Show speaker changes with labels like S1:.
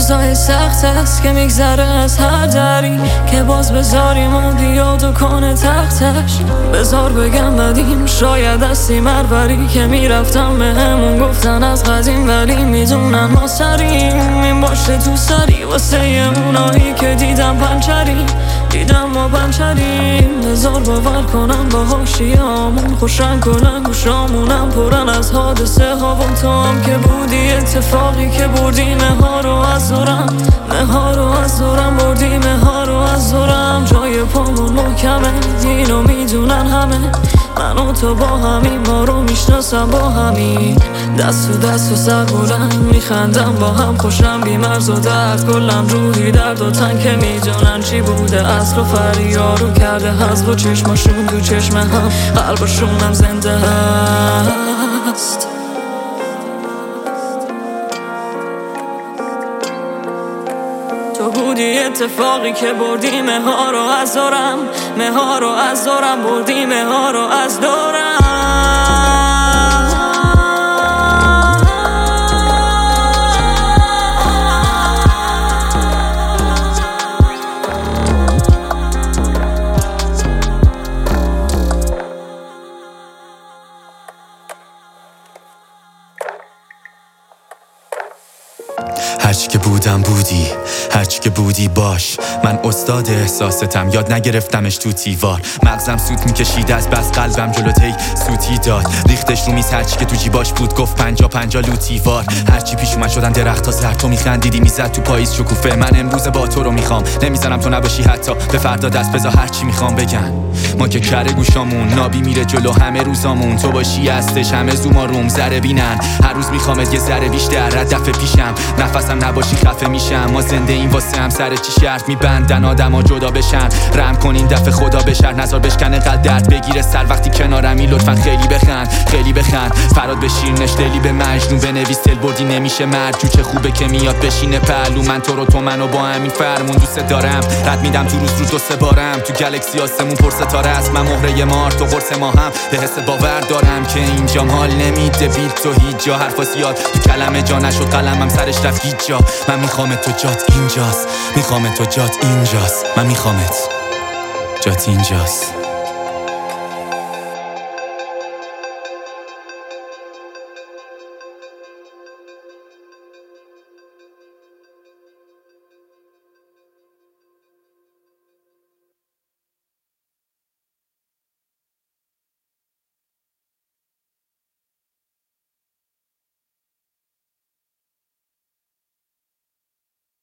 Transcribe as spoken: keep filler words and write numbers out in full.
S1: روزای سخت است که میگذره از هر دری که باز بذاریم و دیاد و کنه تختش. بذار بگم بدیم شاید دستی مربری که میرفتم به همون گفتن از قدیم، ولی میدونن ما سریم این باشه تو سری واسه اونایی که دیدم پنچریم دیدم ما پنچریم. بذار باور کنم با حاشیه‌هامون خوشن کنن گوشامونم پرن از حادثه ها و تو هم که بودی اتفاقی که بردی مه رو از دورم مه رو از دورم بردی مه رو از دورم. جای پامون محکمه اینو میدونن همه، من و تو با همین ما رو میشناسم با همین دست و دست و سر بلند میخندم با هم خوشم بی مرز و درد کلم روحی درد و تن که میدونن چی بوده اصل و فریار رو کرده حذف و چشماشون تو چشم هم قلبشون هم زنده هست. تو بودی اتفاقی که بردی مه ها رو از دورم مه ها رو از دورم بردی مه ها رو از دورم.
S2: هرچی که بودم بودی، هرچی که بودی باش. من استاد احساستم یاد نگرفتمش تو تیوار. مغزم سوت میکشید از بس قلبم جلوتی سوتی داد. ریختش رو میز هرچی که تو جیباش بود گفت پنجا پنجا لوتیوار. هرچی پیش اومد شدن درخت ها زرد، تو میخندیدی میزد تو پاییز شکوفه. من امروز با تو رو میخوام نمیذارم تو نباشی حتی به فردا دست بذار هرچی میخوام بگن. ما که کره گوشامون نابی میره جلو همه روزامون، تو باشی هستش همه زوما روم ذره بینن. هر روز میخوامت یه ذره بیشتر رد دفعه پیشم نفسم نباشی خفه میشم. ما زنده این واسه هم سر چی شرط میبندن آدم ها جدا بشن. رحم کن این دفعه خدا بشر نظر بشکنه قد درد بگیره سر وقتی کنارمی لطفا خیلی بخند خیلی بخند. فراد به شیرنش دلی به مجنون بنویس دل بردی نمیشه مرجو. چه خوبه که میاد بشینه پهلو من تو رو تو منو با همین فرمون دوست دارم. رد میدم تو روز رو دو سه بارم تو گلکسی آسمون پر ستاره است. من مهره مار تو قرص ما هم به حس باور دارم که اینجا حال نمیده بیت تو هیچ جا. حرفا زیاد تو کلمه جا نشد قلمم سرش رفت هیچ جا. من میخوامت تو جات اینجاست میخوامت تو جات اینجاست من میخوامت جات اینجاست.